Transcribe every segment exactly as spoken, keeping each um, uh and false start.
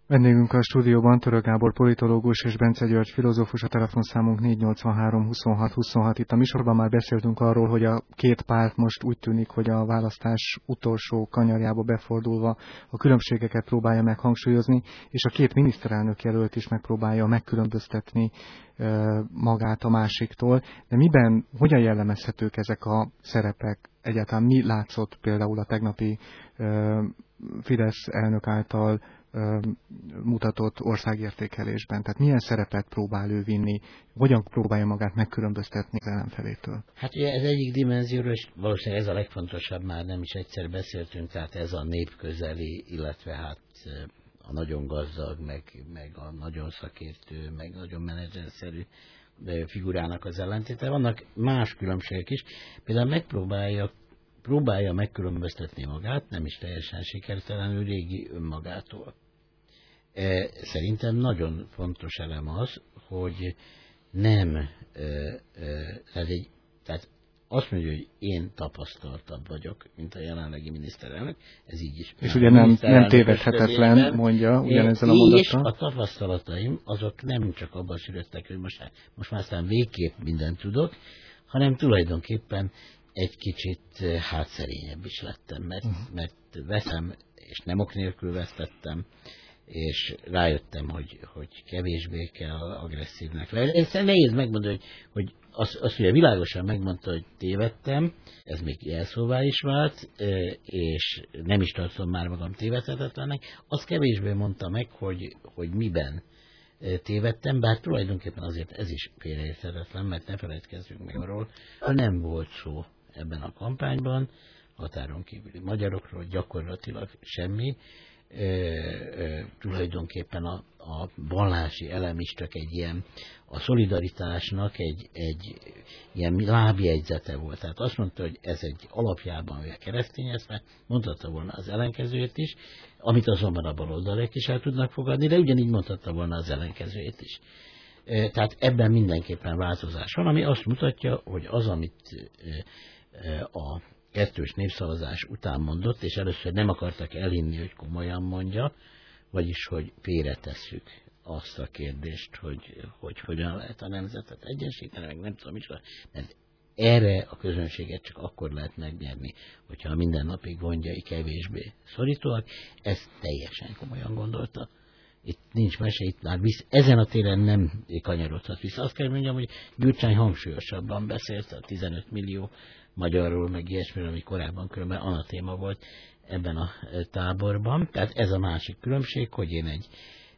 Vendégünk a stúdióban Török Gábor politológus és Bence György filozófus, a telefonszámunk négy nyolcvanhárom huszonhat huszonhat. Itt a műsorban már beszéltünk arról, hogy a két párt most úgy tűnik, hogy a választás utolsó kanyarjába befordulva a különbségeket próbálja meghangsúlyozni, és a két miniszterelnök jelölt is megpróbálja megkülönböztetni magát a másiktól. De miben, hogyan jellemezhetők ezek a szerepek? Egyáltalán mi látszott például a tegnapi Fidesz elnök által mutatott országértékelésben? Tehát milyen szerepet próbál ő vinni, hogyan próbálja magát megkülönböztetni az ellenfelétől? Hát ugye ez egyik dimenzióról, és valószínűleg ez a legfontosabb, már nem is egyszer beszéltünk, tehát ez a népközeli, illetve hát a nagyon gazdag, meg, meg a nagyon szakértő, meg nagyon menedzserszerű figurának az ellentéte. Vannak más különbségek is, például megpróbálja próbálja megkülönböztetni magát, nem is teljesen sikertelenül régi önmagától. Szerintem nagyon fontos elem az, hogy nem, tehát, egy, tehát azt mondja, hogy én tapasztaltabb vagyok, mint a jelenlegi miniszterelnök, ez így is. És ugye nem, nem tévedhetetlen, mondja ugyanezzel a mondattal. És a tapasztalataim azok nem csak abban születtek, hogy most, most már aztán végképp mindent tudok, hanem tulajdonképpen egy kicsit hát szerényebb is lettem, mert, uh-huh. mert veszem, és nem ok nélkül vesztettem, és rájöttem, hogy, hogy kevésbé kell agresszívnek lenni. Egyszerűen nehéz megmondani, hogy, hogy azt, azt ugye világosan megmondta, hogy tévedtem, ez még jelszóvá is vált, és nem is tartom már magam tévedhetetlennek. Azt kevésbé mondta meg, hogy, hogy miben tévedtem, bár tulajdonképpen azért ez is félreérthetetlen, mert ne feledkezzünk meg arról, hogy nem volt szó ebben a kampányban határon kívüli magyarokról, gyakorlatilag semmi. E, e, tulajdonképpen a, a vallási elem is csak egy ilyen, a szolidaritásnak egy, egy ilyen lábjegyzete volt. Tehát azt mondta, hogy ez egy alapjában a keresztény eszme, mondhatta volna az ellenkezőjét is, amit azonban a baloldaliak is el tudnak fogadni, de ugyanígy mondhatta volna az ellenkezőjét is. E, tehát ebben mindenképpen változás van, ami azt mutatja, hogy az, amit e, a kettős népszavazás után mondott, és először nem akartak elhinni, hogy komolyan mondja, vagyis, hogy félretesszük azt a kérdést, hogy, hogy hogyan lehet a nemzetet egyesíteni, meg nem tudom is, mert erre a közönséget csak akkor lehet megnyerni, hogyha a mindennapi gondjai kevésbé szorítóak. Ezt teljesen komolyan gondolta. Itt nincs mese, itt már visz, ezen a téren nem kanyarodhat vissza. Azt kell mondjam, hogy Gyurcsány hangsúlyosabban beszélt a tizenöt millió magyarról, meg ilyesmiről, ami korábban különben anatéma volt ebben a táborban. Tehát ez a másik különbség, hogy én egy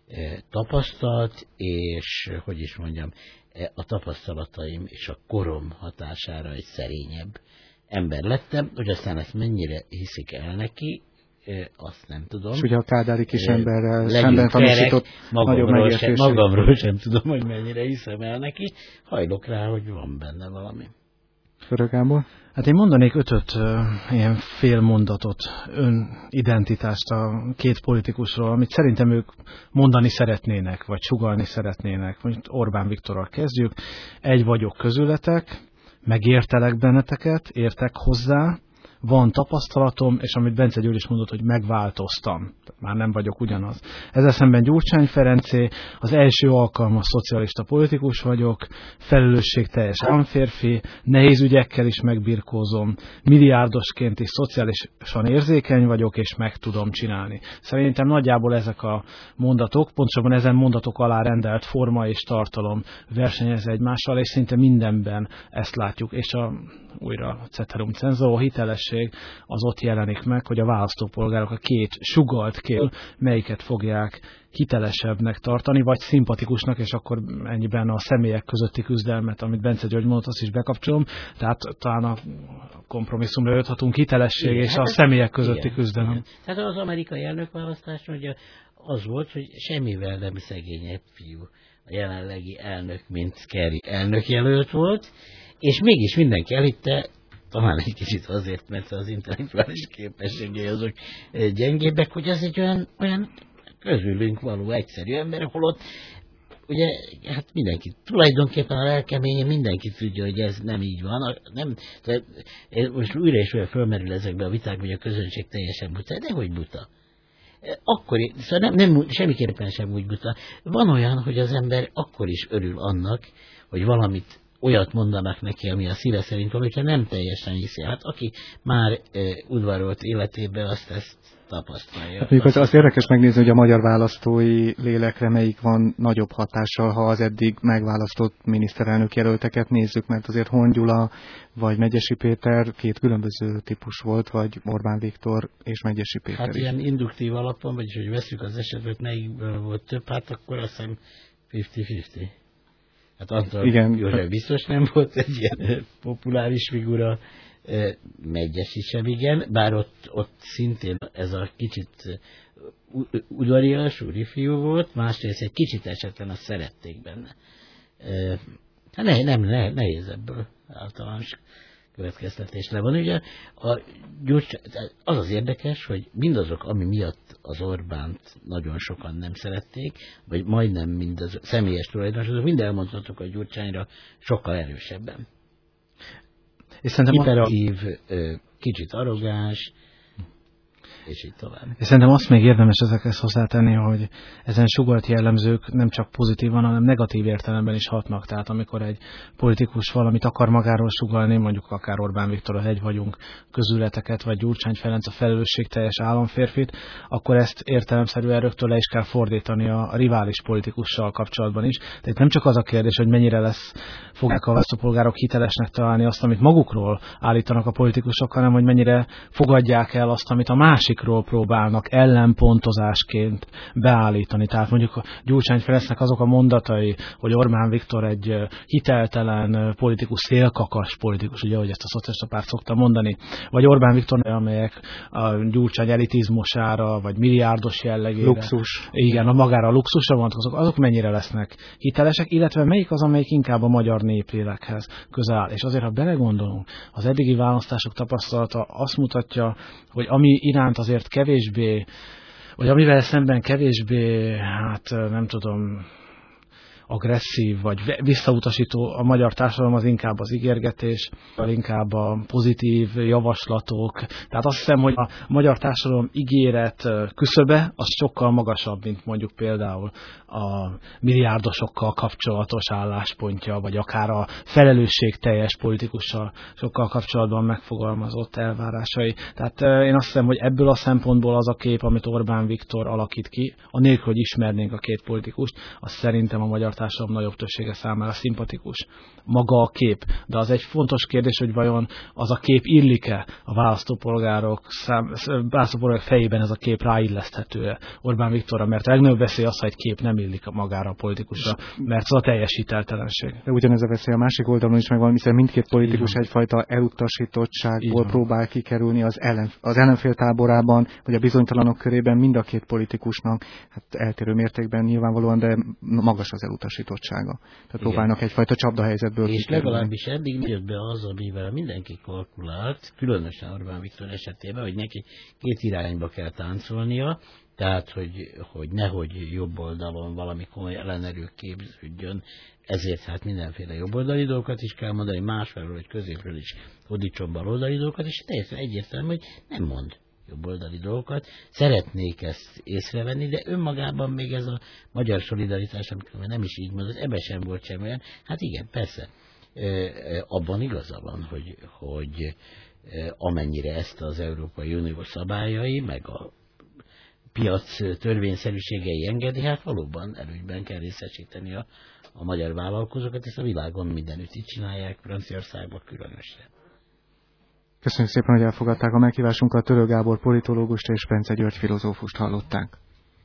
tapasztalt, és hogy is mondjam, a tapasztalataim és a korom hatására egy szerényebb ember lettem, hogy aztán ezt mennyire hiszik el neki, azt nem tudom. És ugye a kádári kis emberrel szemben tanúsított nagyobb megértését. Magamról sem tudom, hogy mennyire hiszem el neki. Hajlok rá, hogy van benne valami. Török Gábor? Hát én mondanék ötöt uh, ilyen fél mondatot, önidentitást a két politikusról, amit szerintem ők mondani szeretnének, vagy sugallni szeretnének. Mondjuk Orbán Viktorral kezdjük. Egy vagyok közületek, megértelek benneteket, értek hozzá, van tapasztalatom, és amit Bence György is mondott, hogy megváltoztam. Már nem vagyok ugyanaz. Ezzel szemben Gyurcsány Ferencé, az első alkalmas szocialista politikus vagyok, felelősségteljes államférfi, nehéz ügyekkel is megbirkózom, milliárdosként is szociálisan érzékeny vagyok, és meg tudom csinálni. Szerintem nagyjából ezek a mondatok, pontosabban ezen mondatok alá rendelt forma és tartalom versenyez egymással, és szinte mindenben ezt látjuk. És a, újra ceterum censeo, hiteles az ott jelenik meg, hogy a választópolgárok a két sugalt kél, melyiket fogják hitelesebbnek tartani, vagy szimpatikusnak, és akkor ennyiben a személyek közötti küzdelmet, amit Bence György mondott, azt is bekapcsolom, tehát talán a kompromisszumra juthatunk, hitelesség igen, és hát a személyek közötti igen, küzdelem. Igen. Tehát az amerikai elnökválasztás ugye az volt, hogy semmivel nem szegényebb fiú a jelenlegi elnök, mint Kerry elnökjelölt volt, és mégis mindenki elhitte, talán egy kicsit azért, mert az intellektuális képességei azok gyengébbek, hogy az egy olyan, olyan közülünk való egyszerű ember, holott ugye, hát mindenki, tulajdonképpen a lelkeményen mindenki tudja, hogy ez nem így van. Nem, most újra és újra fölmerül ezekbe a vitákba, hogy a közönség teljesen buta, de hogy buta? Akkor, szóval nem, nem, semmiképpen sem úgy buta. Van olyan, hogy az ember akkor is örül annak, hogy valamit olyat mondanak neki, ami a szíve szerint van, hogyha nem teljesen hiszi. Hát aki már e, udvarolt életében, azt ezt tapasztalja. Hát mondjuk az, az érdekes megnézni, hogy a magyar választói lélekre melyik van nagyobb hatással, ha az eddig megválasztott miniszterelnök jelölteket nézzük, mert azért Horn Gyula vagy Megyesi Péter két különböző típus volt, vagy Orbán Viktor és Megyesi Péter Hát is. ilyen induktív alapon, vagyis hogy veszük az esetet, melyikből volt több, hát akkor azt hiszem fifty-fifty. Hát Antal József biztos nem volt egy ilyen populáris figura, Megyesi sem igen, bár ott, ott szintén ez a kicsit udvarias, úri fiú volt, másrészt egy kicsit esetlen azt szerették benne. Hát ne, nem, ne, nehéz ebből általános következtetés le van. Ugye a Gyurcsány, az az érdekes, hogy mindazok, ami miatt az Orbánt nagyon sokan nem szerették, vagy majdnem mind az személyes tulajdonos, azok mind elmondhatók a Gyurcsányra sokkal erősebben. És szerintem Hiperatív, kicsit arrogáns, és így tovább. És szerintem azt még érdemes ezekhez hozzátenni, hogy ezen sugalt jellemzők nem csak pozitívan, hanem negatív értelemben is hatnak. Tehát amikor egy politikus valamit akar magáról sugalni, mondjuk akár Orbán Viktor, az Egy vagyunk közületeket, vagy Gyurcsány Ferenc a felelősségteljes államférfit, akkor ezt értelemszerűen rögtön le is kell fordítani a rivális politikussal kapcsolatban is. Tehát nem csak az a kérdés, hogy mennyire lesz, fogják a választópolgárok hitelesnek találni azt, amit magukról állítanak a politikusok, hanem hogy mennyire fogadják el azt, amit a másikról próbálnak ellenpontozásként beállítani. Tehát mondjuk a Gyurcsány Ferencnek azok a mondatai, hogy Orbán Viktor egy hiteltelen politikus, szélkakas politikus, ugye, hogy ezt a szocialista párt szokta mondani, vagy Orbán Viktor, amelyek a Gyurcsány elitizmusára, vagy milliárdos jellegére. Luxus. Igen, a magára a luxusra vonatkozók, azok mennyire lesznek hitelesek, illetve melyik az, amelyik inkább a magyar néplélekhez közel áll. És azért, ha belegondolunk, az eddigi választások tapasztalata azt mutatja, hogy ami iránt azért kevésbé, vagy amivel szemben kevésbé, hát nem tudom, agresszív, vagy visszautasító a magyar társadalom, az inkább az ígérgetés, vagy inkább a pozitív javaslatok. Tehát azt hiszem, hogy a magyar társadalom ígéret küszöbe az sokkal magasabb, mint mondjuk például a milliárdosokkal kapcsolatos álláspontja, vagy akár a felelősségteljes politikussal sokkal kapcsolatban megfogalmazott elvárásai. Tehát én azt hiszem, hogy ebből a szempontból az a kép, amit Orbán Viktor alakít ki, anélkül, hogy ismernénk a két politikust, az szerintem a magyar társadalom nagyobb többsége számára szimpatikus. Maga a kép. De az egy fontos kérdés, hogy vajon az a kép illik-e a választópolgárok, szám, választópolgárok fejében ez a kép ráilleszthető-e Orbán Viktorra, mert a legnagyobb veszély az, ha egy kép nem illik a magára a politikusra, mert az a teljes hiteltelenség. De ugyanez a veszély a másik oldalon is megvan, hiszen mindkét politikus Igen. egyfajta elutasítottságból próbál kikerülni az, ellen, az ellenfél táborában, vagy a bizonytalanok körében mind a két politikusnak, hát eltérő mértékben nyilvánvalóan, de magas az elutasítottsága. Tehát Igen. próbálnak egyfajta csapdahelyzetből és kikerülni. Legalábbis eddig jött be az, amivel mindenki kalkulált, különösen Orbán Viktor esetében, hogy neki két irányba kell táncolnia, tehát, hogy, hogy nehogy jobb oldalon valami komoly ellenerő képződjön, ezért hát mindenféle jobboldali dolgokat is kell mondani, másfelől, hogy középről is hódítson baloldali dolgokat, és teljesen egyértelmű, hogy nem mond jobboldali dolgokat. Szeretnék ezt észrevenni, de önmagában még ez a magyar szolidaritás, amikor nem is így mondott, ebben sem volt semmilyen. Hát igen, persze, abban igaza van, hogy, hogy amennyire ezt az Európai Unió szabályai, meg a piac törvényszerűségei engedi, hát valóban előnyben kell részesíteni a, a magyar vállalkozókat, ezt a világon mindenütt így csinálják, Franciaországban különösen. Köszönjük szépen, hogy elfogadták a meghívásunkat. Törő Gábor politológust és Bence György filozófust hallották.